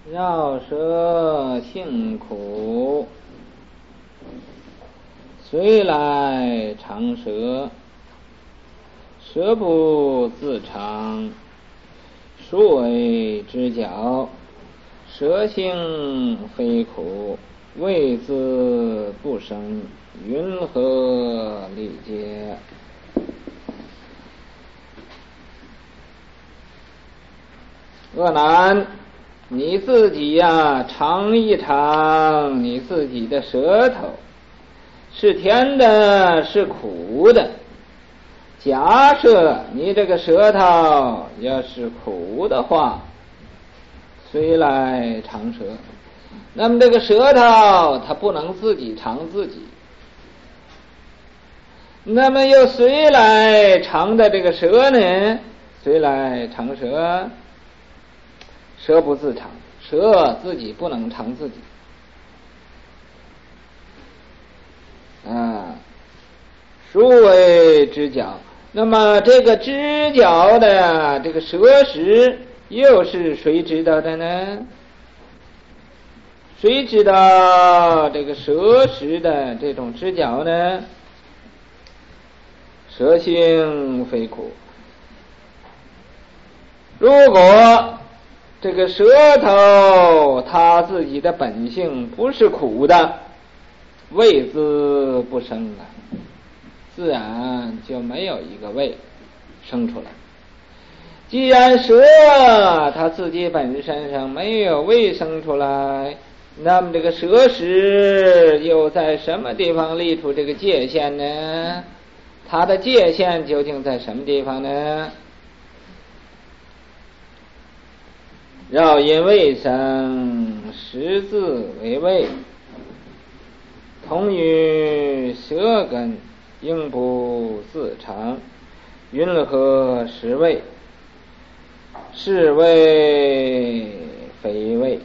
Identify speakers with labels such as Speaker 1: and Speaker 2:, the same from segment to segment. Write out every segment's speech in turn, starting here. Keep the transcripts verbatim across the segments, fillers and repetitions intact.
Speaker 1: 绕舌性苦，虽来长舌，舌不自长，数为之角，舌性非苦，味自不生，云何理解？恶男，你自己呀、啊，尝一尝你自己的舌头，是甜的，是苦的。假设你这个舌头要是苦的话，虽来尝舌，那么这个舌头它不能自己尝自己，那么又虽来尝的这个舌呢，虽来尝舌，舌不自尝，舌自己不能尝自己啊。数为之角，那么这个知角的这个舌识又是谁知道的呢？谁知道这个舌识的这种知角呢？舌性非苦。如果这个舌头它自己的本性不是苦的，味自不生了，自然就没有一个味生出来。既然舌它自己本身上没有味生出来，那么这个舌识又在什么地方立出这个界限呢？它的界限究竟在什么地方呢？绕因味生，识字为味，同于舌根，应不自尝，云何识味？是味非味。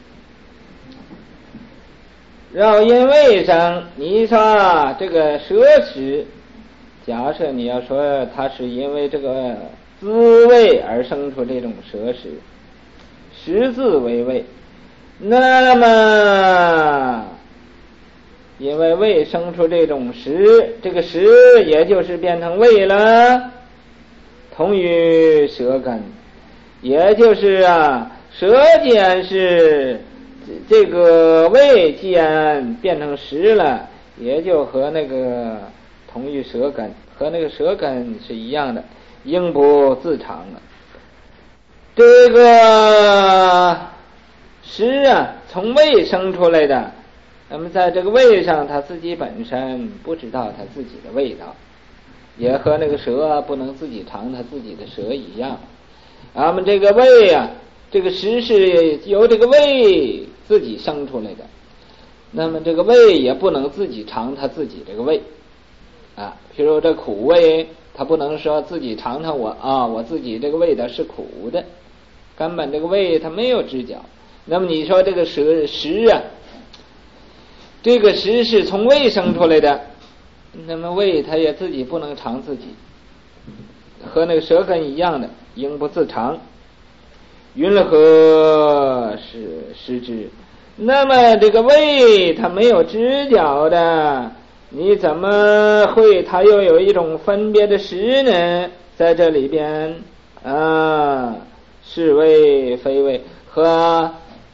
Speaker 1: 绕因味生，你说这个舌识，假设你要说它是因为这个滋味而生出这种舌识，识字为味，那么因为味生出这种识，这个识也就是变成味了，同于舌根，也就是啊，舌既然是这个味既然变成识了，也就和那个同于舌根，和那个舌根是一样的，应不自尝了。这个识啊，从味生出来的，那么在这个味上，它自己本身不知道它自己的味道，也和那个舌不能自己尝它自己的舌一样。那么这个味啊，这个识是由这个味自己生出来的，那么这个味也不能自己尝它自己这个味啊。譬如这苦味，它不能说自己尝尝我啊，我自己这个味道是苦的，根本这个味它没有知觉。那么你说这个舌识啊，这个识是从味生出来的，那么味它也自己不能尝自己，和那个舌根一样的，应不自尝，云何是识之？那么这个味它没有知觉的，你怎么会它又有一种分别的识呢？在这里边啊，是味非味，和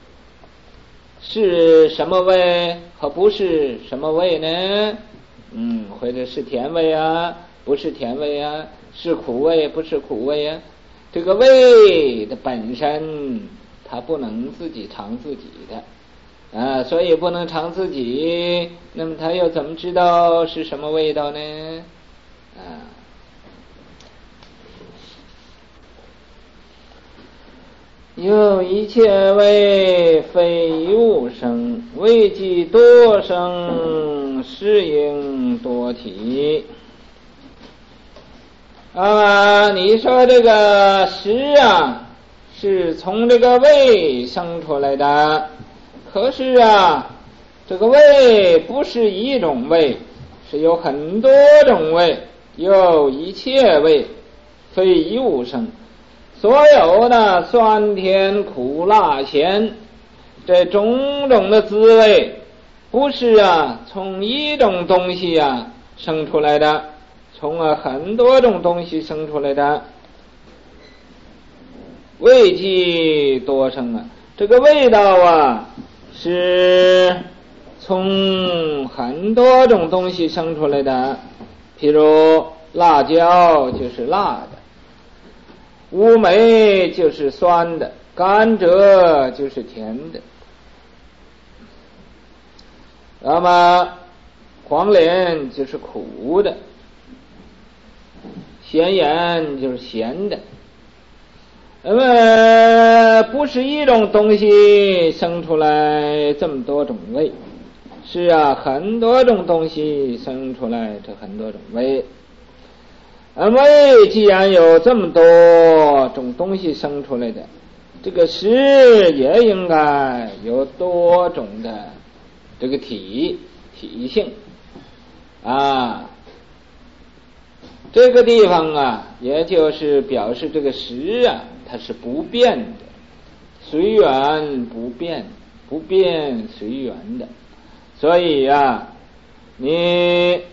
Speaker 1: 是什么味和不是什么味呢？嗯，或者是甜味啊，不是甜味啊，是苦味不是苦味啊。这个味的本身它不能自己尝自己的啊，所以不能尝自己，那么它又怎么知道是什么味道呢？啊，有一切味非一物生，味即多生，是应多体。啊，你说这个识啊，是从这个味生出来的，可是啊，这个味不是一种味，是有很多种味，有一切味非一物生。所有的酸甜苦辣咸这种种的滋味不是啊从一种东西啊生出来的，从啊很多种东西生出来的。味即多生啊，这个味道啊是从很多种东西生出来的。譬如辣椒就是辣的，乌梅就是酸的，甘蔗就是甜的，那么黄连就是苦的，咸盐就是咸的。那么不是一种东西生出来这么多种味，是啊很多种东西生出来这很多种味。那么味既然有这么多种东西生出来的，这个食也应该有多种的这个体体性啊。这个地方啊也就是表示这个食啊它是不变的，随缘不变，不变随缘的。所以啊你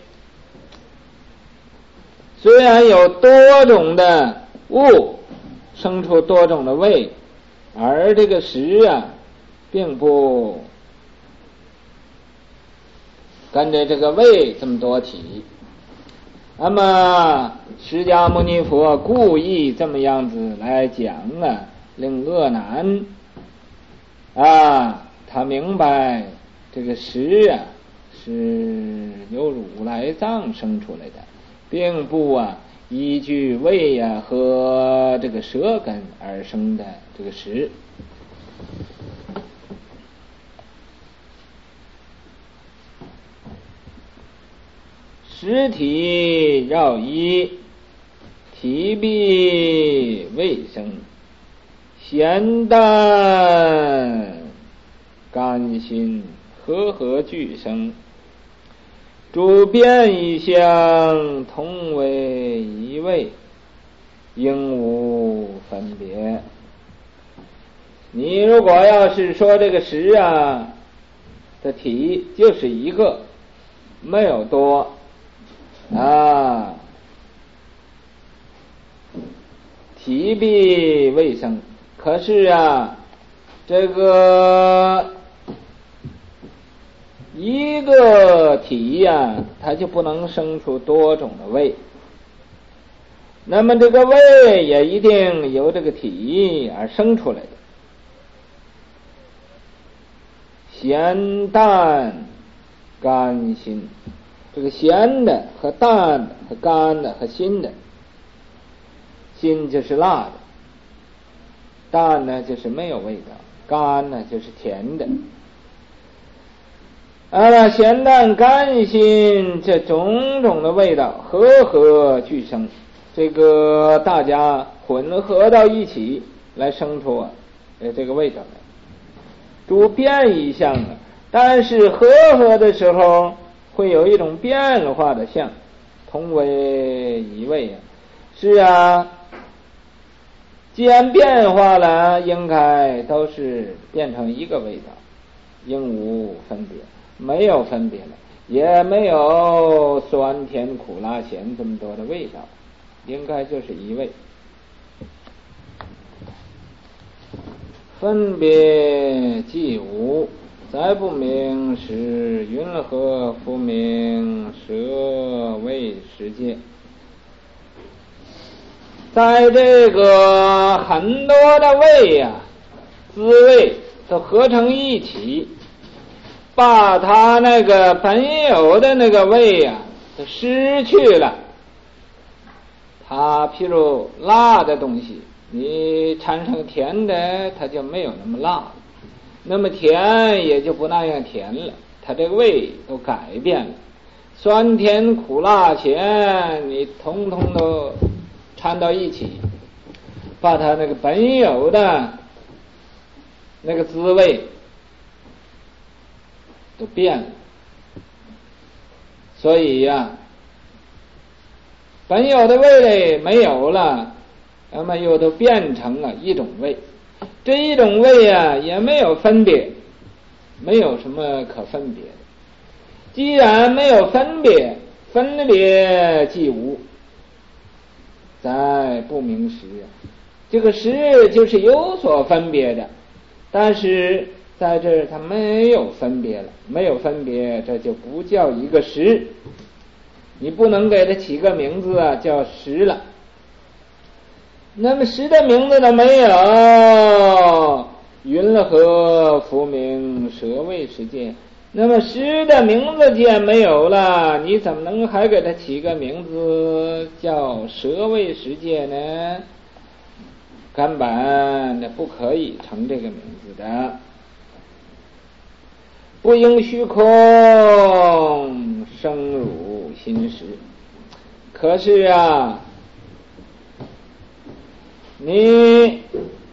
Speaker 1: 虽然有多种的物生出多种的味，而这个食啊并不跟着这个味这么多体。那么释迦牟尼佛故意这么样子来讲啊，令恶难啊他明白这个食啊是由如来藏生出来的，并不啊依据味啊和这个舌根而生的这个食。食体绕一，体必味生，咸淡甘辛和合俱生，诸变异相同为一味，应无分别。你如果要是说这个食啊的体就是一个，没有多啊，体必味生，可是啊这个一个体呀、啊、它就不能生出多种的味，那么这个味也一定由这个体而生出来的。咸淡甘辛，这个咸的和淡的和甘的和辛的，辛就是辣的，淡呢就是没有味道，甘呢就是甜的。啊，咸淡甘辛这种种的味道和合俱生，这个大家混合到一起来生出啊呃这个味道来。诸变异相啊，但是和合的时候会有一种变化的相，同为一味啊。是啊，既然变化了，应该都是变成一个味道，应无分别，没有分别了，也没有酸甜苦辣咸这么多的味道，应该就是一味。分别即无，再不明是云何复明舍味世界。在这个很多的味呀、啊、滋味都合成一起，把它那个本有的那个味呀、啊、都失去了。它譬如辣的东西，你产生甜的，它就没有那么辣了，那么甜也就不那样甜了，它这个味都改变了。酸甜苦辣咸你统统都掺到一起，把它那个本有的那个滋味都变了。所以呀、啊，本有的味蕾没有了，那么又都变成了一种味，这一种味啊也没有分别， 没有什么可分别的。既然没有分别，分别即无，在不明实。这个实就是有所分别的，但是在这儿它没有分别了，没有分别，这就不叫一个实。你不能给它起个名字啊，叫实了。那么实的名字都没有，云了何复名舍为实界？那么实的名字既然没有了，你怎么能还给它起个名字叫舍为实界呢？根本不可以成这个名字的。不应虚空生汝心识。可是啊，你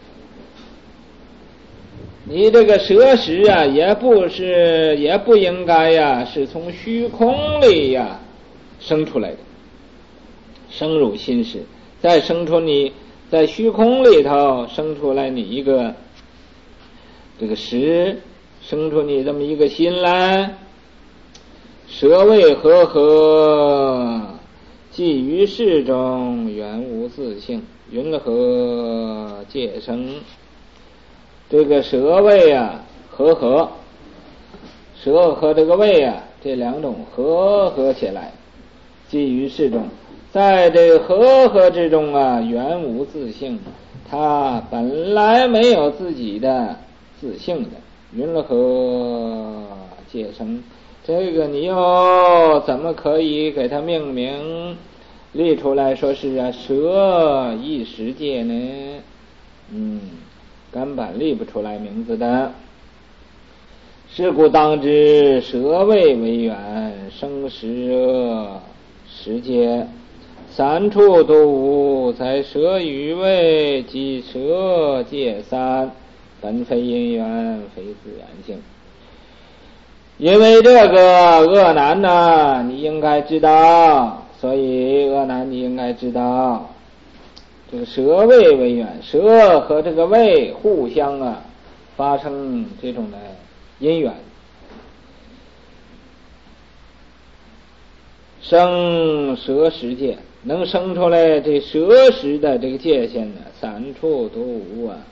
Speaker 1: 你这个舍识啊，也不是也不应该呀、啊，是从虚空里呀、啊、生出来的，生入心识，再生出你在虚空里头生出来你一个这个识，生出你这么一个心来。舍为和合，即于事中原无自性，云了何界生？这个舍位啊，和合，舍和这个位啊，这两种和合起来，基于事中，在这个和合之中啊，原无自性，它本来没有自己的自性的。云了何界生？这个你又怎么可以给它命名立出来说是啊舍一实界呢？嗯。根本立不出来名字的。是故当知舍位为缘，生实实界，三处都无，在舍与位即舍界三，本非因缘，非自然性。因为这个恶难呢，你应该知道，所以恶难你应该知道。这个舍位为缘，舍和这个位互相啊发生这种的因缘，生舍实界，能生出来这舍实的这个界限呢，三处都无啊。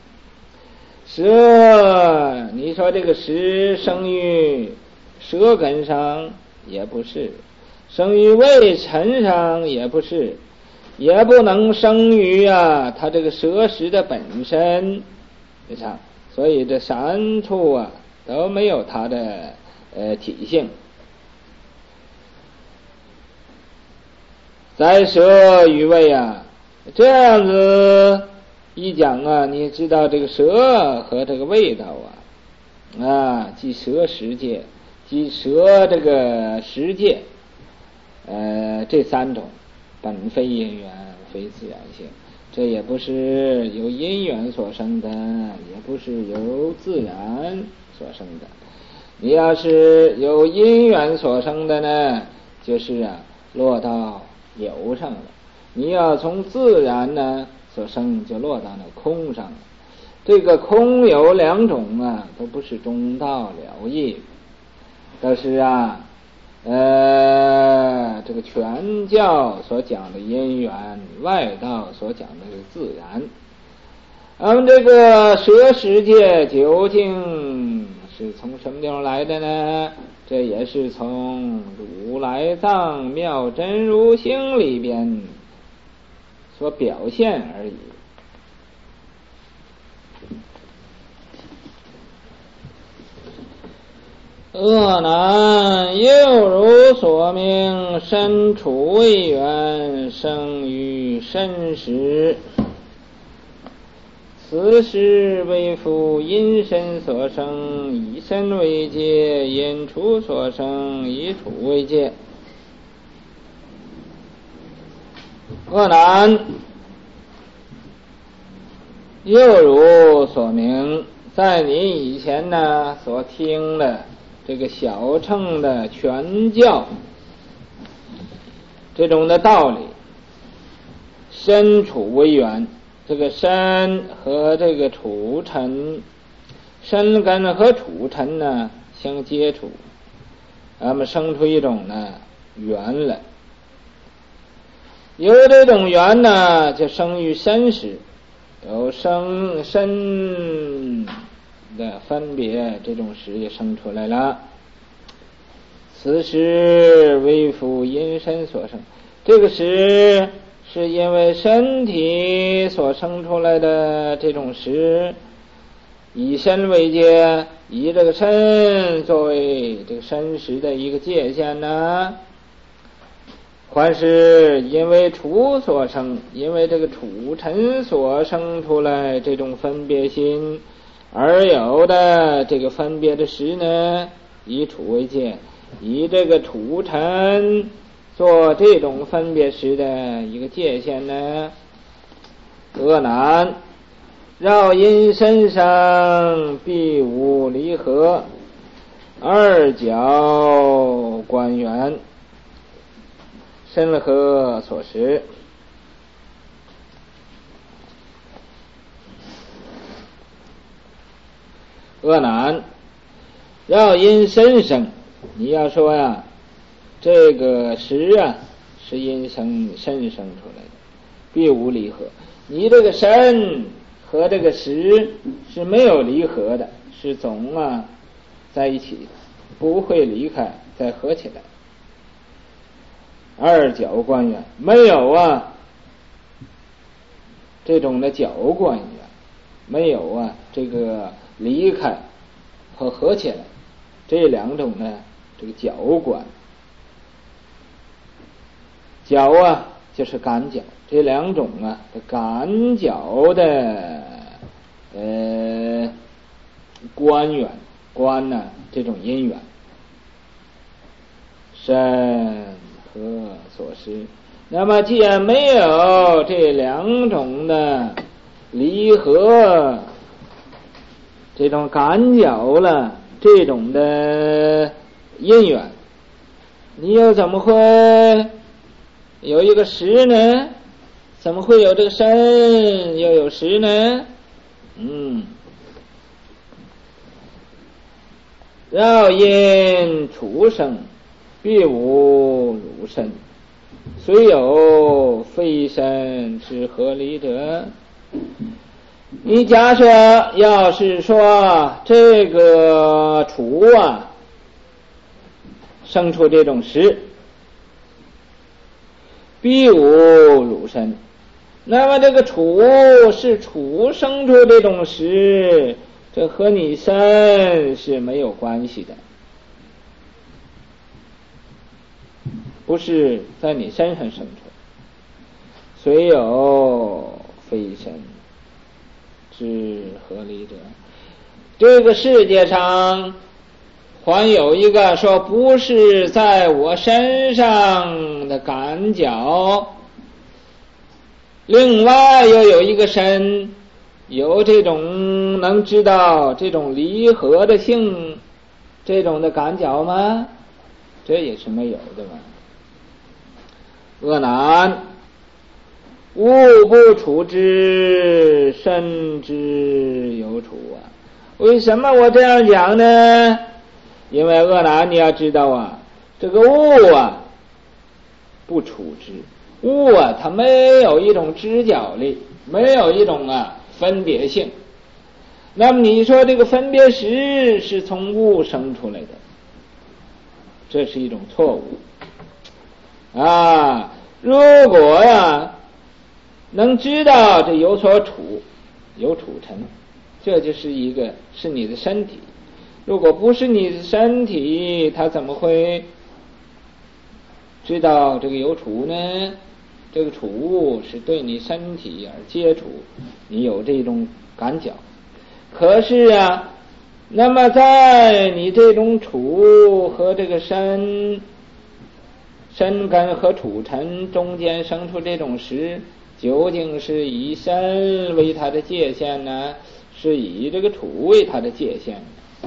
Speaker 1: 舍，你说这个实生于舌根上也不是，生于胃尘上也不是，也不能生于啊它这个舍实的本身上，所以这三处啊都没有它的呃体性。再舍与位啊，这样子一讲啊，你知道这个舍和这个味道啊啊，即舍实界，即舍这个实界，呃这三种本非因缘，非自然性，这也不是由因缘所生的，也不是由自然所生的。你要是由因缘所生的呢，就是啊落到有上了；你要从自然呢所生，就落到那空上了。这个空有两种啊，都不是中道了义，但是啊呃，这个全教所讲的因缘，外道所讲的是自然。那么这个舍实界究竟是从什么地方来的呢？这也是从如来藏妙真如性里边所表现而已。恶难又如所命，身处为缘，生于身时，此时为复因身所生，以身为界；因处所生，以处为界。恶难又如所明，在你以前呢所听的这个小乘的全教这种的道理，身处为缘，这个身和这个处尘，身根和处尘呢相接触，那么生出一种呢缘来。有这种缘呢，就生于身时，有生身的分别，这种时也生出来了。此时为复因身所生，这个时是因为身体所生出来的这种时，以身为界，以这个身作为这个身时的一个界限呢。还是因为处所生，因为这个处尘所生出来这种分别心而有的这个分别的时呢，以处为界，以这个处尘做这种分别时的一个界限呢。恶难，绕因身上必无离合，二角观缘，身合所识。恶难，要因身生。你要说呀，这个识啊是因生身生出来的，必无离合。你这个身和这个识是没有离合的，是总啊在一起的，不会离开再合起来。二角观缘，没有啊这种的角观缘，没有啊这个离开和合起来，这两种呢这个角观，角啊就是感角，这两种啊感角的呃观缘，观呢这种因缘，身和所识。那么既然没有这两种的离合，这种感角了，这种的因缘，你又怎么会有一个识呢？怎么会有这个身又有识呢？嗯，绕因处生，必无汝身，虽有非身之合理者。你假设要是说这个处啊生出这种识，必无汝身，那么这个处是处生出这种识，这和你身是没有关系的，不是在你身上生出，虽有非身之合理者。这个世界上还有一个说不是在我身上的感觉，另外又有一个身有这种能知道这种离合的性，这种的感觉吗？这也是没有的嘛。恶难，物不处之，身之有处啊。为什么我这样讲呢？因为恶难，你要知道啊，这个物啊不处之，物啊它没有一种知觉力，没有一种啊分别性。那么你说这个分别识是从物生出来的，这是一种错误啊。如果呀能知道这有所处，有处尘，这就是一个是你的身体。如果不是你的身体，他怎么会知道这个有处呢？这个处物是对你身体而接触，你有这种感觉。可是啊，那么在你这种处和这个身身根和处尘中间生出这种识，究竟是以身为它的界限呢，是以这个处为它的界限？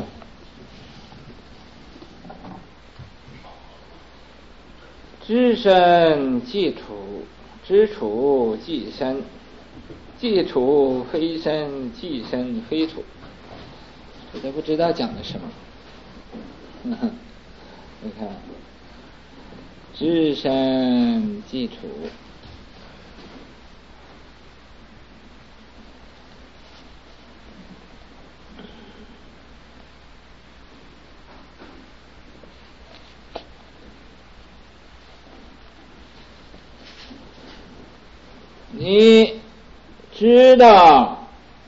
Speaker 1: 知身即处，知处即身，即处非身，即身非处。这都不知道讲的什么。 你看，知身即处，你知道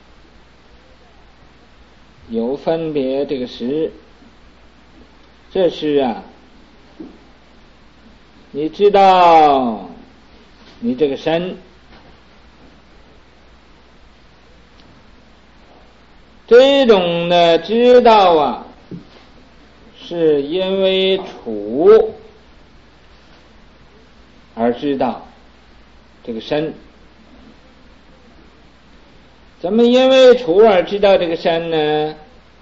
Speaker 1: 有分别这个识，这是啊，你知道你这个身，这种的知道啊，是因为处而知道这个身。怎么因为处而知道这个身呢？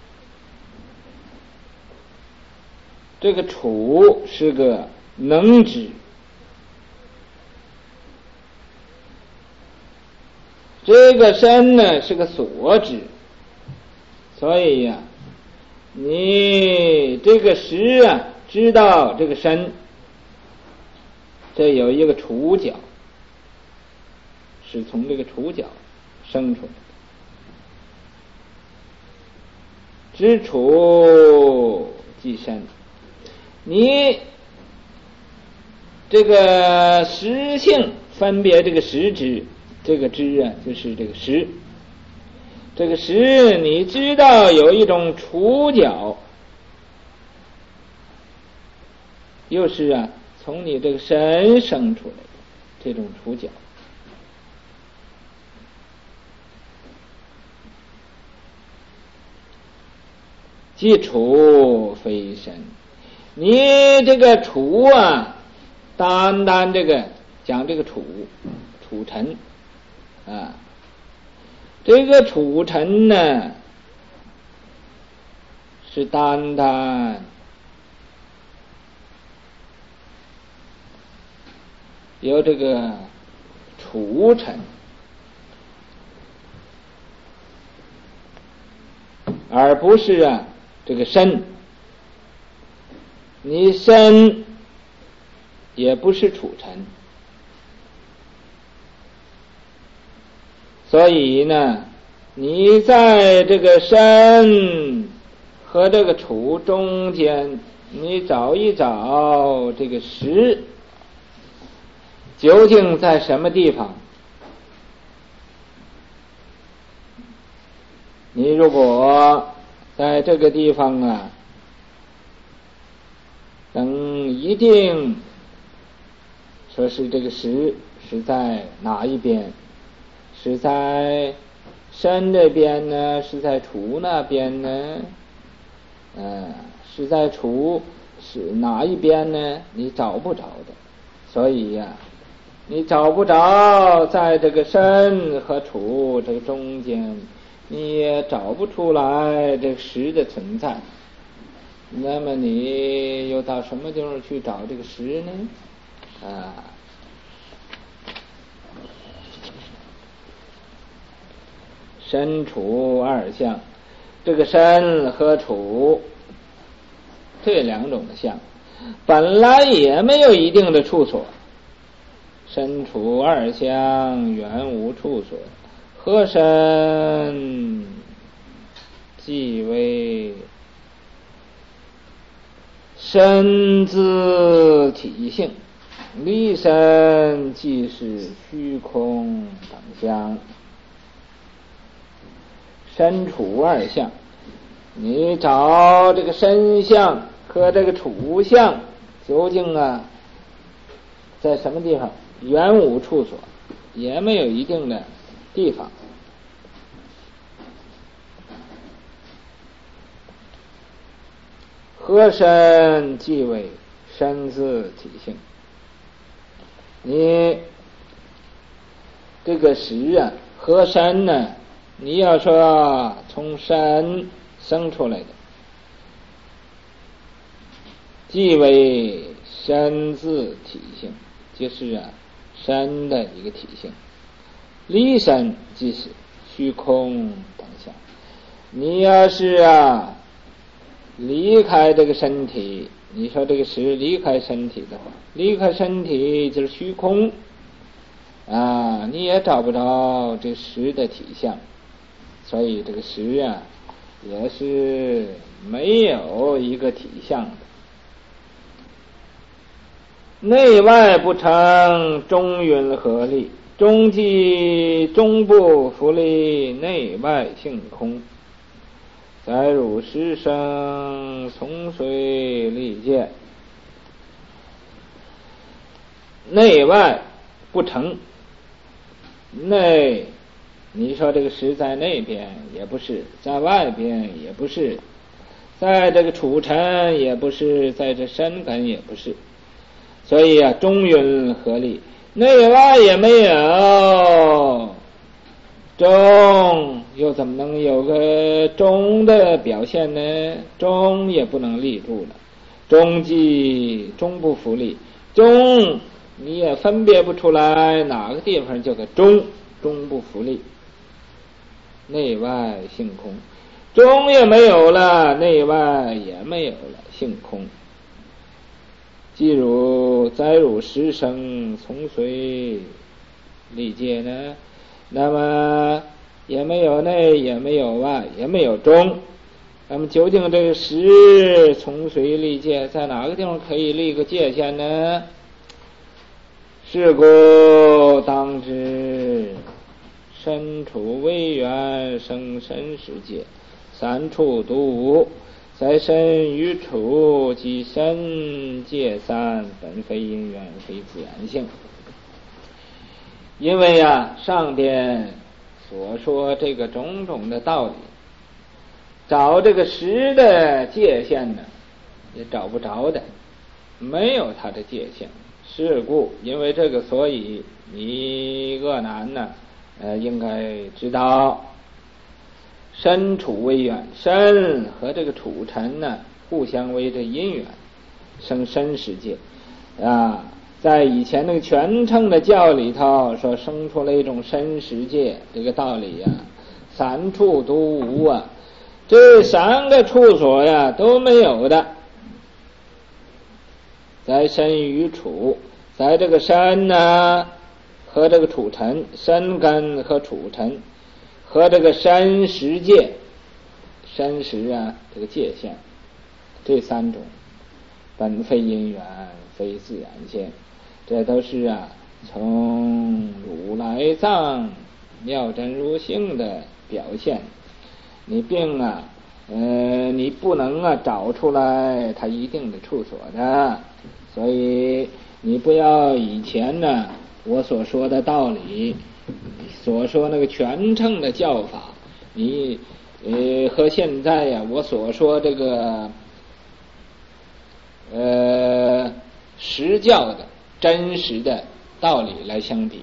Speaker 1: 这个处是个能知，这个身呢是个所知，所以呀、啊，你这个识啊知道这个身，这有一个处角，是从这个处角生出来的。知处即身，你这个识性分别这个识知，这个知啊就是这个识，这个识你知道有一种处角，又是啊从你这个身生出来的这种处角。即处非身，你这个处啊，单单这个讲这个处处尘啊，这个处尘呢，是单单有这个处尘，而不是啊这个身，你身也不是处尘，所以呢，你在这个身和这个处中间，你找一找这个识究竟在什么地方。你如果在这个地方啊，能一定说是这个识是在哪一边，是在身这边呢，是在处那边呢，呃，是在处是哪一边呢？你找不着的，所以呀、啊，你找不着在这个身和处这个中间，你也找不出来这个识的存在，那么你又到什么地方去找这个识呢？啊，身处二相，这个身和处这两种的相本来也没有一定的处所，身处二相原无处所，何身即为身自体性，离身即是虚空等相。身处二相，你找这个身相和这个处相究竟啊在什么地方？原无处所，也没有一定的地方。何身即为身自体性，你这个识啊和身呢，你要说从身生出来的，即为身自体性，就是啊身的一个体性。离身即是虚空当下，你要是啊离开这个身体，你说这个识离开身体的话，离开身体就是虚空啊，你也找不着这识的体相，所以这个识啊也是没有一个体相的。内外不成，中允合力，中即中部浮力，内外性空。载汝师生，从随利剑。内外不成，内你说这个识在那边也不是，在外边也不是，在这个处尘也不是，在这深根也不是，所以啊，中允合力，内外也没有，中又怎么能有个中的表现呢？中也不能立住了，中即中不浮力，中你也分别不出来哪个地方叫个中，中不浮力，内外性空，中也没有了，内外也没有了，性空。即汝载汝师生，从随利戒呢，那么也没有内，也没有外，也没有中。那么究竟这个识从随利戒在哪个地方可以立个界限呢？是故当知身处微远，生身识界，三处独无，在身与处即身界三，本非因缘，非自然性。因为啊，上边所说这个种种的道理，找这个识的界限呢，也找不着的，没有它的界限。是故，因为这个，所以你恶男呢，呃，应该知道，身处微远，身和这个处尘呢，互相为这因缘，生身世界啊。在以前那个全称的教里头说，生出了一种身世界，这个道理呀、啊，三处都无啊，这三个处所呀都没有的。在身与处，在这个身呢和这个处尘，身根和处尘和这个身识界，身识啊这个界限，这三种本非因缘，非自然性，这都是啊从如来藏妙真如性的表现。你并啊呃你不能啊找出来它一定的处所的，所以你不要以前呢我所说的道理，所说那个全称的教法，你呃和现在呀、啊、我所说这个呃实教的真实的道理来相比。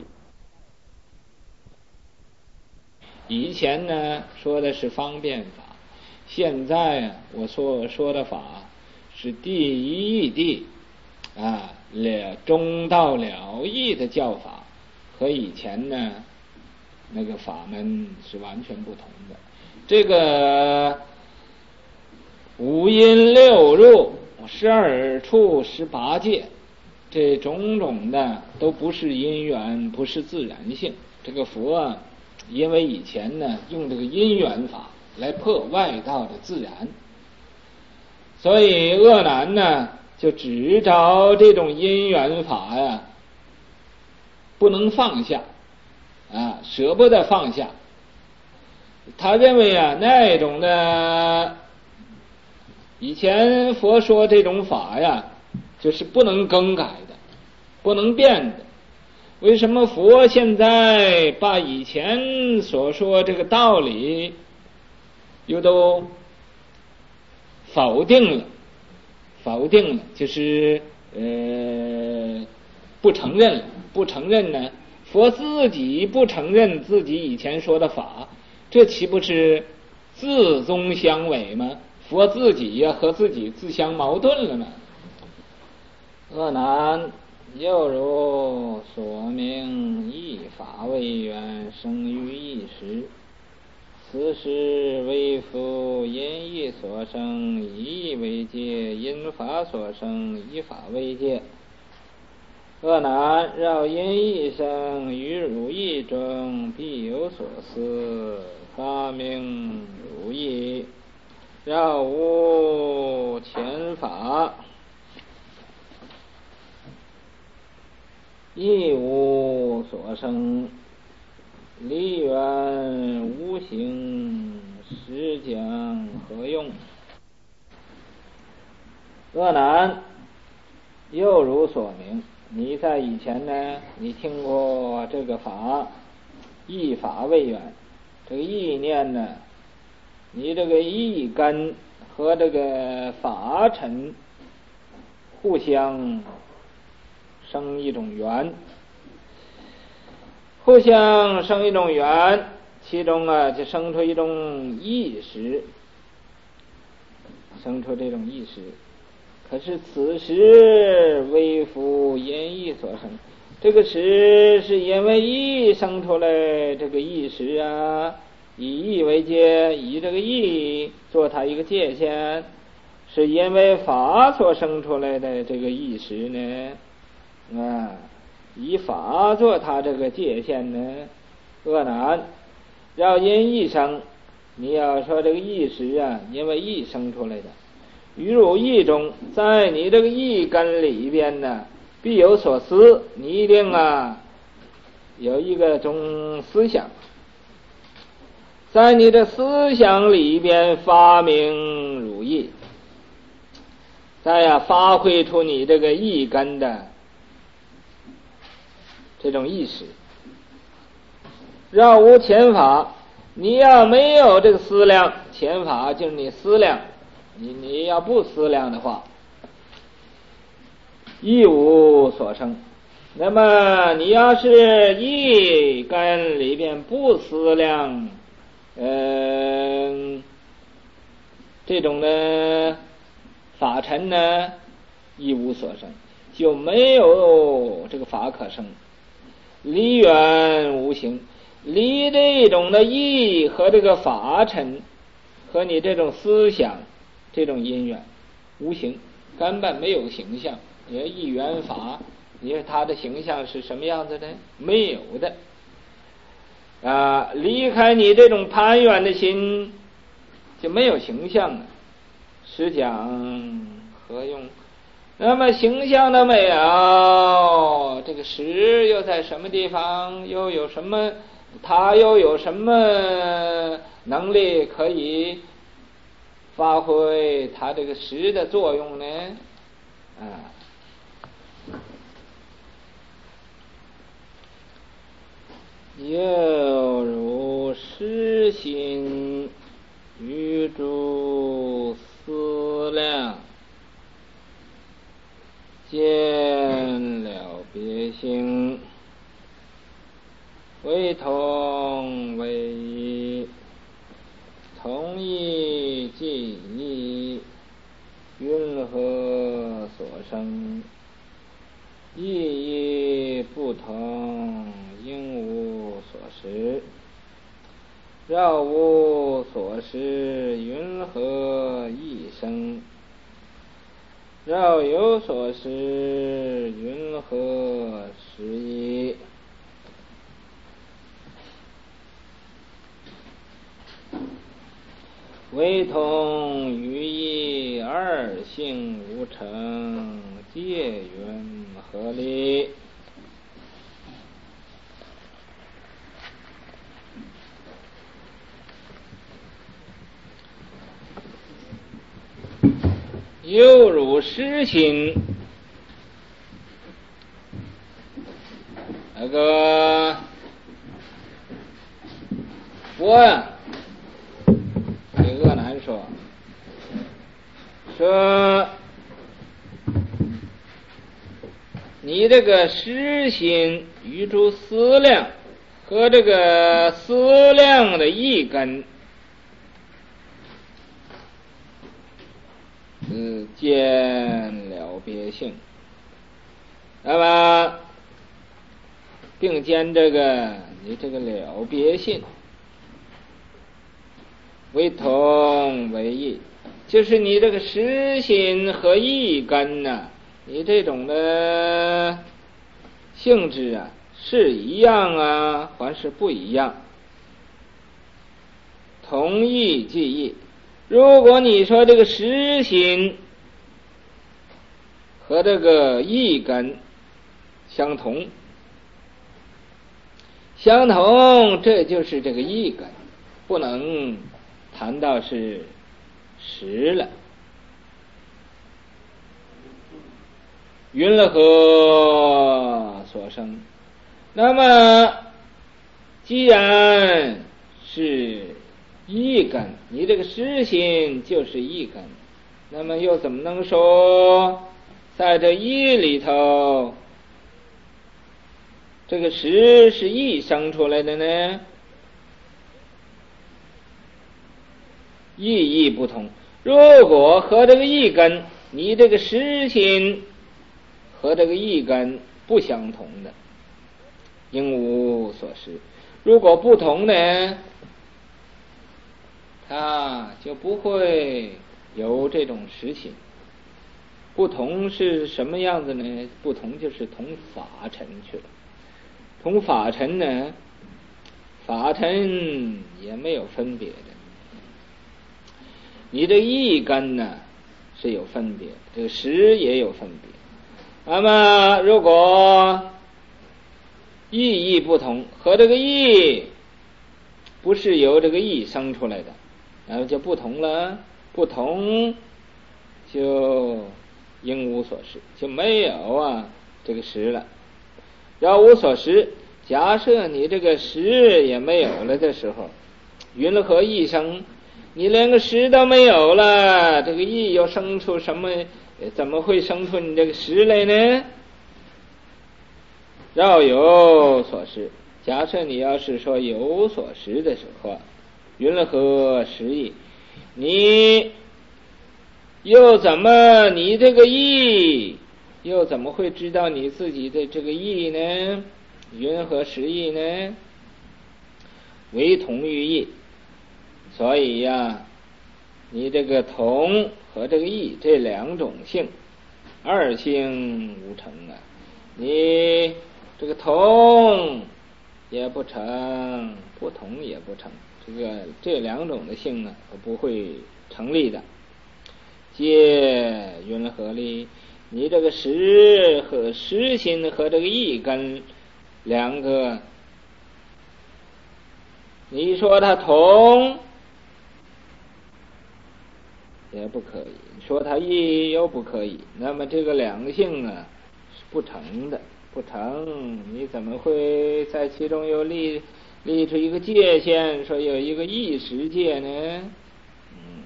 Speaker 1: 以前呢说的是方便法，现在啊我所说的法是第一义谛啊了中道了义的教法，和以前呢那个法门是完全不同的。这个五音六入十二处十八界，这种种的都不是因缘，不是自然性。这个佛啊因为以前呢用这个因缘法来破外道的自然，所以恶男呢就只找这种因缘法呀，不能放下啊，舍不得放下。他认为啊那种的以前佛说这种法呀就是不能更改的，不能变的。为什么佛现在把以前所说这个道理又都否定了？否定了就是呃不承认了。不承认呢，佛自己不承认自己以前说的法，这岂不是自宗相违吗？佛自己呀、啊、和自己自相矛盾了呢。恶男又如所明，一法为缘，生于一时。 此时为夫因义所生，以义为戒；因法所生，以法为戒。恶男，饶因义生，于汝义中必有所思，发明汝义，饶无前法，义无所生，离缘无形，实讲何用？恶男，又如所明，你在以前呢，你听过这个法，义法为缘，这个意念呢，你这个意根和这个法尘互相生一种缘，互相生一种缘，其中啊就生出一种意识，生出这种意识。可是此时为夫因义所生，这个时是因为义生出来这个意识啊，以义为界，以这个义做它一个界限，是因为法所生出来的这个意识呢，啊，以法做它这个界限呢，恶难，要因义生，你要说这个意识啊，因为义生出来的。于汝意中，在你这个意根里边呢，必有所思，你一定啊有一个种思想，在你的思想里边发明汝意，再呀、啊、发挥出你这个意根的这种意识。绕无前法，你要没有这个思量，前法就是你思量，你你要不思量的话，义无所生。那么你要是意根里边不思量，嗯、呃，这种的法尘呢，义无所生，就没有这个法可生。离缘无形，离这种的意和这个法尘和你这种思想这种因缘无形，根本没有形象。你看一缘法，你看它的形象是什么样子的？没有的啊！离开你这种攀缘的心，就没有形象了。实讲何用？那么形象都没有，这个实又在什么地方？又有什么？它又有什么能力可以发挥它这个实的作用呢？啊，又如实心于诸思量，见了别性，为同为异，同义即义，云何所生？意义不同，应无所识。绕无所识，云何异生？绕有所识，云何实义？为同于义，二性无成，界云何离？又如实心，那个佛呀，给恶难说说你这个实心与诸思量和这个思量的一根，嗯，见了别性，那么并见这个你这个了别性， 为同为异，就是你这个实心和意根呐、啊，你这种的性质啊是一样啊还是不一样？同意即异。如果你说这个实心和这个意根相同，相同这就是这个意根，不能谈到是实了。云了何所生？那么既然是一根，你这个实心就是一根，那么又怎么能说在这一里头这个实是一生出来的呢？意义不同。如果和这个一根，你这个实心和这个一根不相同的，应无所失。如果不同呢，它就不会有这种实心。不同是什么样子呢？不同就是同法尘去了。同法尘呢，法尘也没有分别的。你这一根呢是有分别，这个实也有分别。那么如果意义不同，和这个意不是由这个意生出来的，那么就不同了。不同就应无所失，就没有啊这个实了。要无所失，假设你这个实也没有了的时候，云了何意生？你连个实都没有了，这个意又生出什么？怎么会生出你这个实来呢？要有所失。假设你要是说有所失的时候，云了何实意？你又怎么你这个意又怎么会知道你自己的这个意呢？云何实意呢？为同于意。所以呀、啊，你这个同和这个异这两种性，二性无成啊。你这个同也不成，不同也不成，这个这两种的性呢，都不会成立的。皆云了何力？你这个实和实心和这个异根两个，你说它同也不可以，说它异又不可以，那么这个两性啊是不成的，不成，你怎么会在其中又立立出一个界限，说有一个异实界呢？嗯，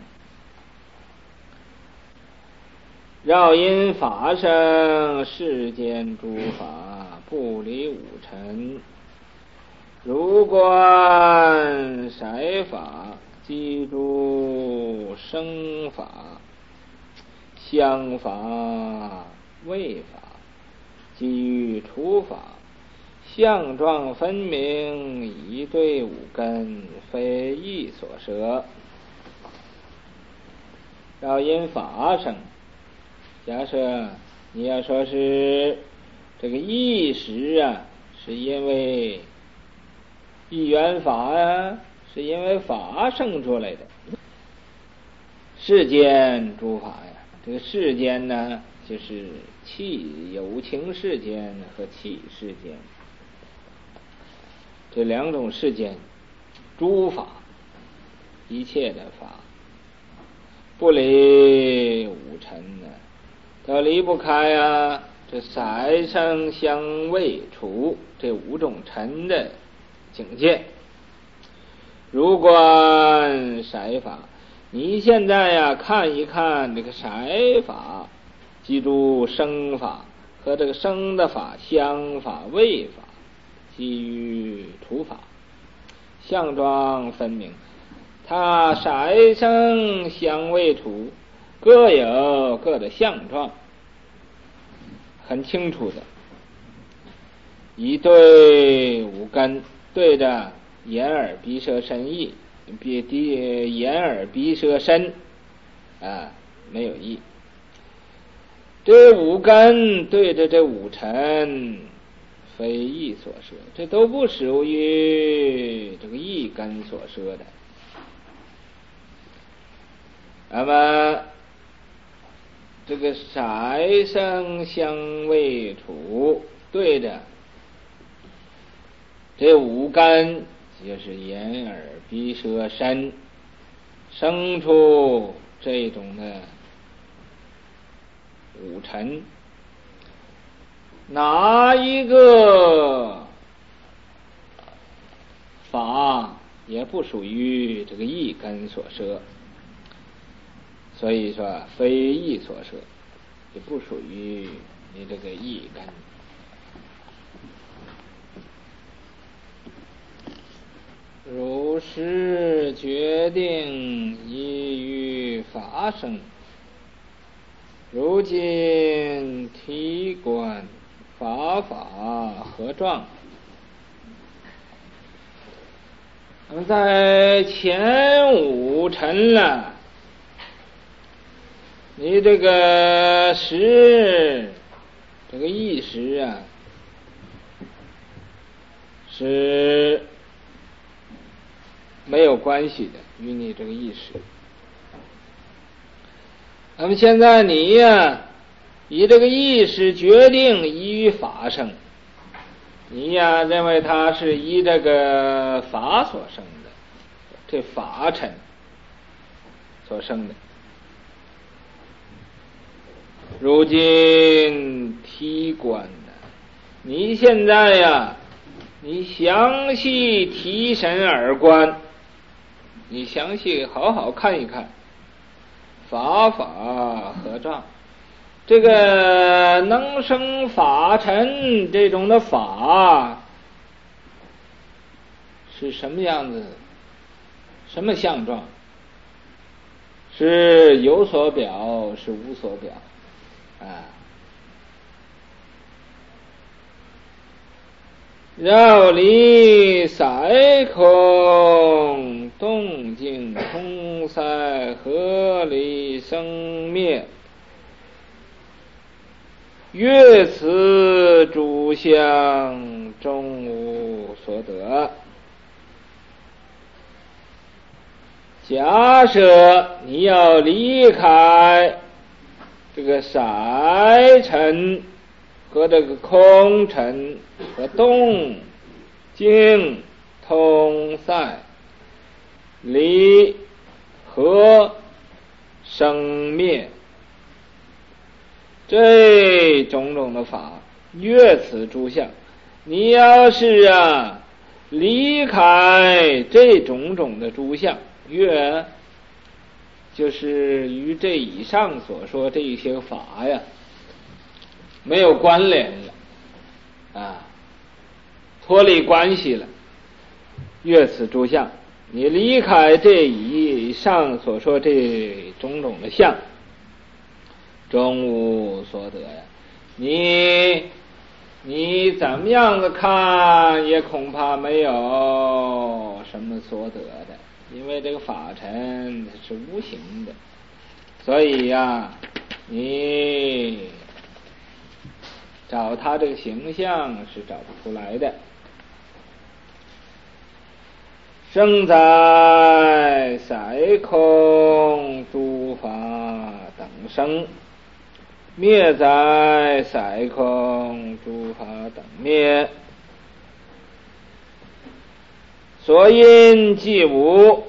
Speaker 1: 绕因法生，世间诸法不离五尘，如观色法，即诸生法，香法、味法，即于除法，相状分明，一对五根，非意所摄。要因法生，假设你要说是这个意识啊，是因为一元法啊，是因为法生出来的。世间诸法呀，这个世间呢，就是气有情世间和气世间这两种世间，诸法一切的法不离五尘呢，它离不开啊这色声香味触这五种尘的境界。如观色法，你现在呀看一看这个色法，记住声法和这个声的法、香法、味法，基于除法，相状分明。它色声香味触各有各的相状，很清楚的。一对五根对着眼耳鼻舌身意， 鼻鼻眼耳鼻舌身啊，没有意。这五根对着这五尘，非意所摄，这都不属于这个意根所摄的。那么这个色声香味触对着这五根，就是眼耳鼻舌身，生出这种的五尘，哪一个法也不属于这个意根所摄，所以说非意所摄，也不属于你这个意根。如是决定依于法生，如今体观法法何状？那么在前五尘了，你这个识，这个意识啊，是没有关系的，与你这个意识。那么现在你呀，以这个意识决定依于法生，你呀认为它是依这个法所生的，这法尘所生的。如今体观的，你现在呀，你详细提神而观，你详细好好看一看，法法何状？这个能生法尘这种的法是什么样子？什么相状？是有所表，是无所表啊？绕离色空，动静通塞，合离生灭，越此诸相，终无所得。假设你要离开这个色尘和这个空尘和动静通塞离合生灭这种种的法，越此诸相，你要是啊离开这种种的诸相，越就是与这以上所说这一些法呀没有关联了啊，脱离关系了，越此诸相，你离开这以上所说这种种的相，终无所得呀。你你怎么样的看也恐怕没有什么所得的，因为这个法尘是无形的，所以呀，你找他这个形象是找不出来的。生在色空诸法等生，灭在色空诸法等灭，所因即无，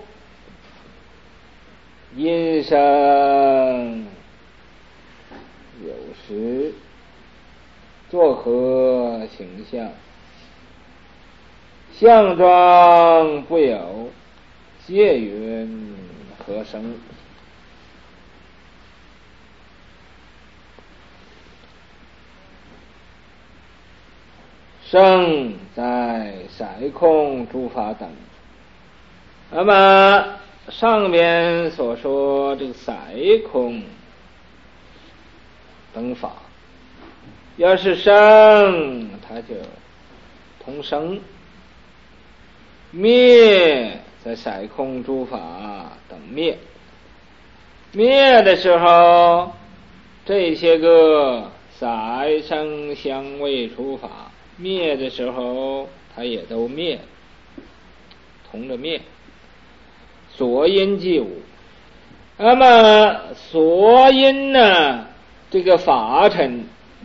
Speaker 1: 因生有时，作何形象？相状不有，借云何生？生在色空诸法等。那么上边所说这个色空等法，要是生，它就同生；灭在色空诸法等灭，灭的时候，这些个色声香味触法灭的时候，它也都灭，同着灭。所因即无。那么所因呢，这个法尘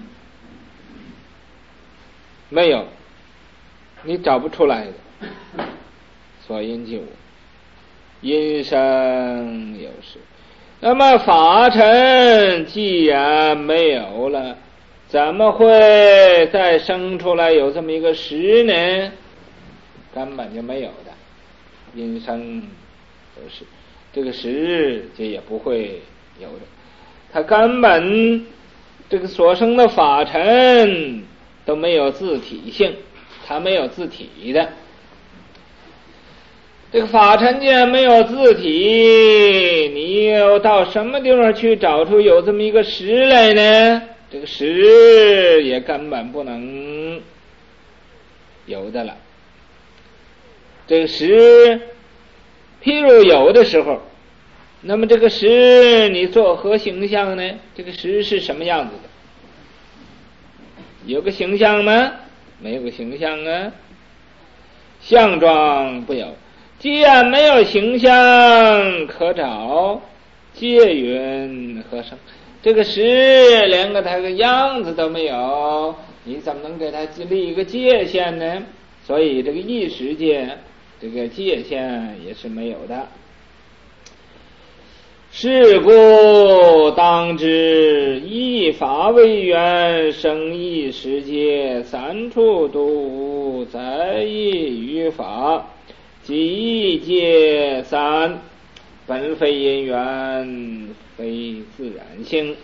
Speaker 1: 没有，你找不出来的。所因即无，因生有时。那么法尘既然没有了，怎么会再生出来有这么一个时呢？根本就没有的。因生有时，这个时就也不会有的。它根本这个所生的法尘都没有自体性，它没有自体的。这个法尘既然没有自体，你又到什么地方去找出有这么一个实来呢？这个实也根本不能有的了。这个实譬如有的时候，那么这个实你作何形象呢？这个实是什么样子的？有个形象吗？没有个形象啊，相状不有。既然没有形象可找，借云何生？这个实连个它个样子都没有，你怎么能给它立一个界限呢？所以这个异实界这个界限也是没有的。是故当知一法为缘，生异实界，三处都无，在异于法，即异界三，本非因缘，非自然性。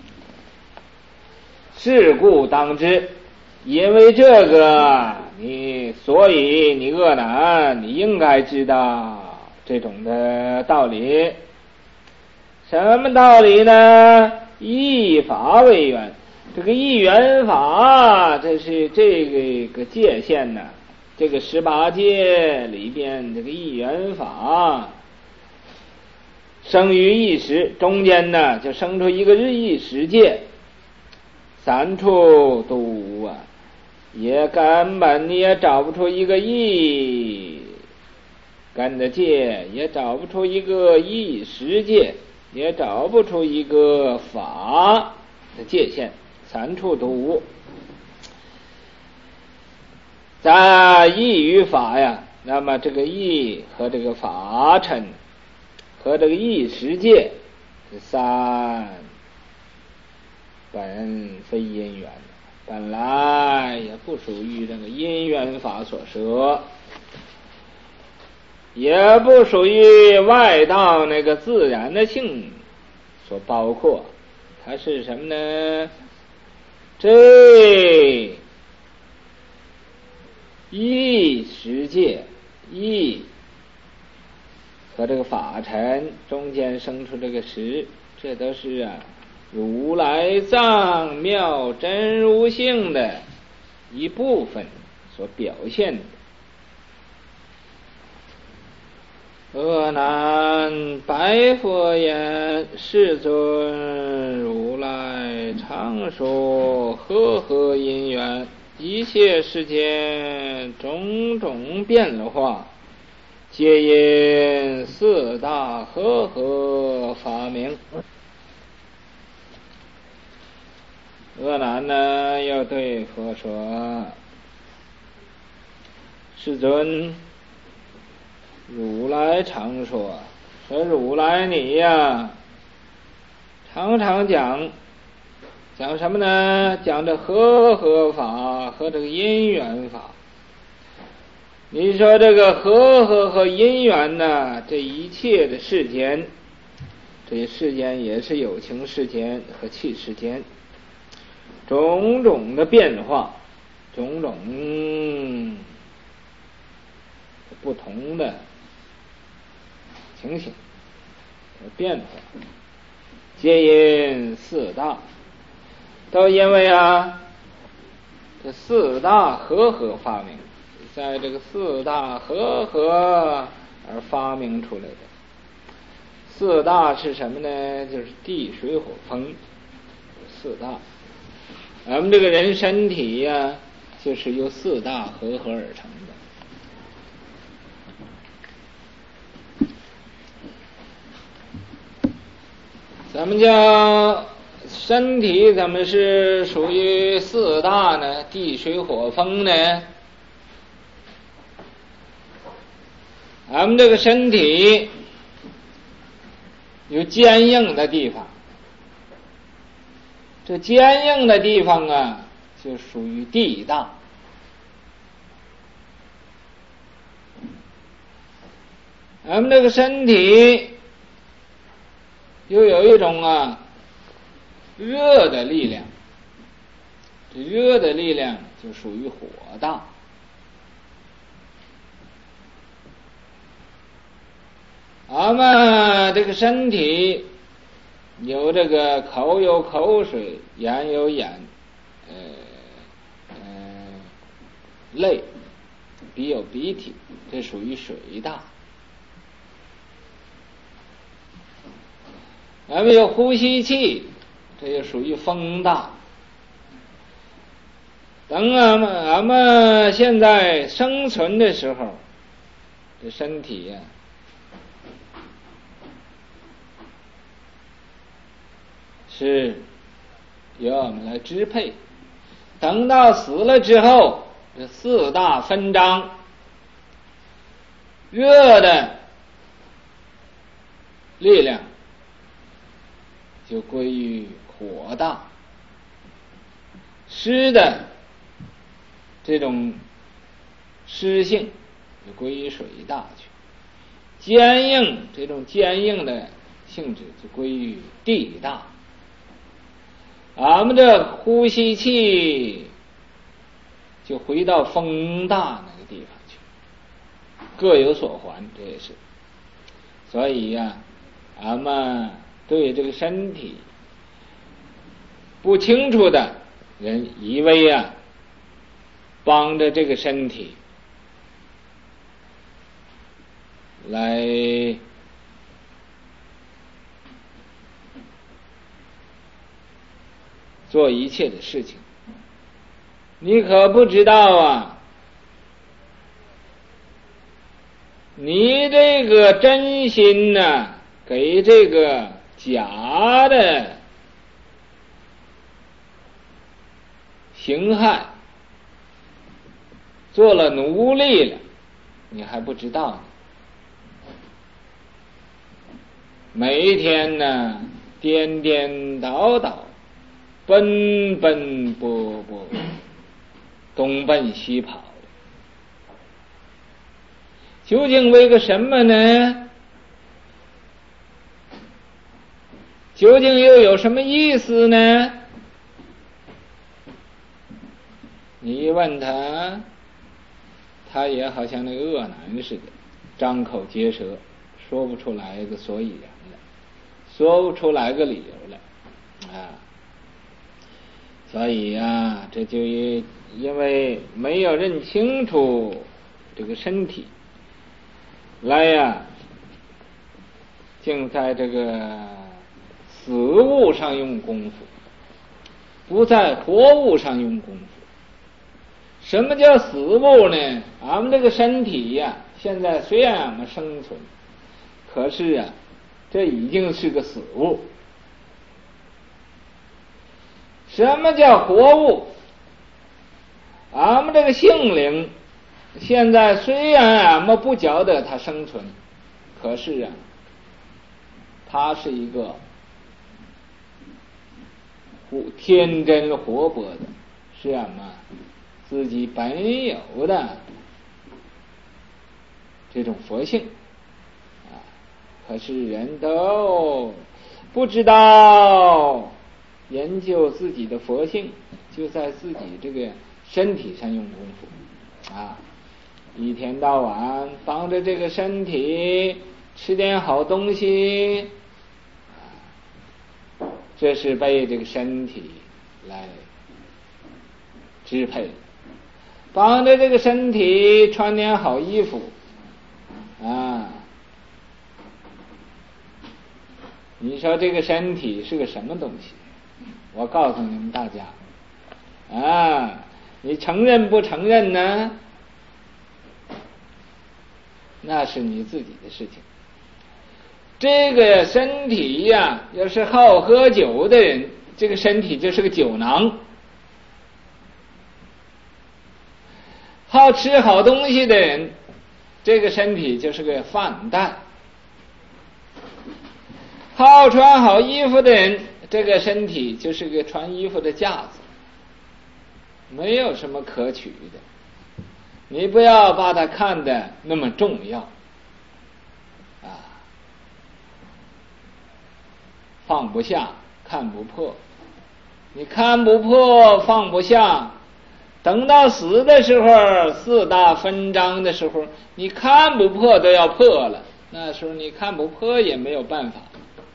Speaker 1: 是故当知，因为这个你，所以你恶男，你应该知道这种的道理。什么道理呢？一法为缘，这个一缘法，这是这个个界限呢。这个十八界里边，这个一缘法生于一时，中间呢就生出一个日异时界，三处都无啊，也根本你也找不出一个异跟着界，也找不出一个异时界，也找不出一个法的界限，三处都无。在异于法呀，那么这个异和这个法尘和这个异实界这三本非因缘，本来也不属于这个因缘法所摄，也不属于外道那个自然的性所包括。它是什么呢？这异实界，异和这个法尘中间生出这个实，这都是啊如来藏妙真如性的一部分所表现的。恶男，白佛言：世尊，如来常说和合因缘，一切世间种种变化，皆因四大和合发明。恶男呢，要对佛说：世尊，如来常说，说如来你呀，常常讲讲什么呢？讲这和合法和这个因缘法。你说这个和合和因缘呢，这一切的世间，这些世间也是有情世间和气世间，种种的变化，种种不同的情形和变化，皆因四大，都因为啊这四大和合发明。在这个四大和合而发明出来的。四大是什么呢？就是地水火风，四大。咱们这个人身体呀，就是由四大合合而成的。咱们叫身体怎么是属于四大呢？地水火风呢？咱们这个身体有坚硬的地方，这坚硬的地方啊，就属于地大。咱们这个身体又有一种啊热的力量，这热的力量就属于火大。咱们这个身体有这个口有口水，眼有眼，呃呃泪，鼻有鼻涕，这属于水大。咱们有呼吸气，这就属于风大。等俺们俺们现在生存的时候，这身体呀、啊，是由我们来支配。等到死了之后，这四大分章，热的力量就归于火大，湿的这种湿性就归于水大去，坚硬这种坚硬的性质就归于地大。俺们这呼吸气就回到风大那个地方去，各有所还，这也是。所以呀、啊，俺们对这个身体不清楚的人，以为啊，帮着这个身体来做一切的事情，你可不知道啊，你这个真心呢、啊，给这个假的形骸做了奴隶了，你还不知道呢。每一天呢，颠颠倒倒，奔奔波波，东奔西跑，究竟为个什么呢？究竟又有什么意思呢？你一问他，他也好像那个恶男似的，张口结舌，说不出来个所以然来，说不出来个理由来啊。所以啊，这就因为没有认清楚这个身体，来呀、啊，竟在这个死物上用功夫，不在活物上用功夫。什么叫死物呢？俺们这个身体呀、啊，现在虽然俺们生存，可是啊，这已经是个死物。什么叫活物？俺们这个性灵，现在虽然俺们不觉得它生存，可是啊，它是一个天真活泼的，是俺们自己本有的这种佛性啊，可是人都不知道研究自己的佛性，就在自己这个身体上用功夫啊，一天到晚帮着这个身体吃点好东西，这是被这个身体来支配，帮着这个身体穿点好衣服啊， 你说这个身体是个什么东西？我告诉你们大家，啊，你承认不承认呢？那是你自己的事情。这个身体呀，要是好喝酒的人，这个身体就是个酒囊；好吃好东西的人，这个身体就是个饭袋；好穿好衣服的人，这个身体就是个穿衣服的架子，没有什么可取的。你不要把它看得那么重要啊，放不下，看不破。你看不破，放不下，等到死的时候，四大分章的时候，你看不破都要破了，那时候你看不破也没有办法。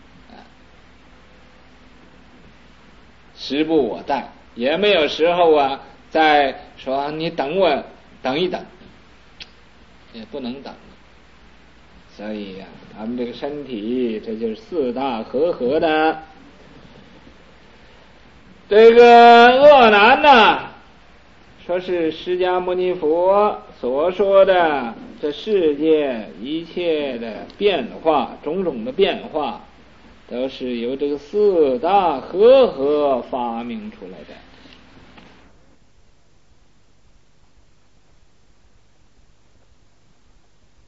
Speaker 1: 时不我待，也没有时候啊再说你等我等一等，也不能等。所以呀、啊，咱们这个身体，这就是四大和合的。这个恶难呐，说是释迦牟尼佛所说的这世界一切的变化，种种的变化，都是由这个四大和合发明出来的。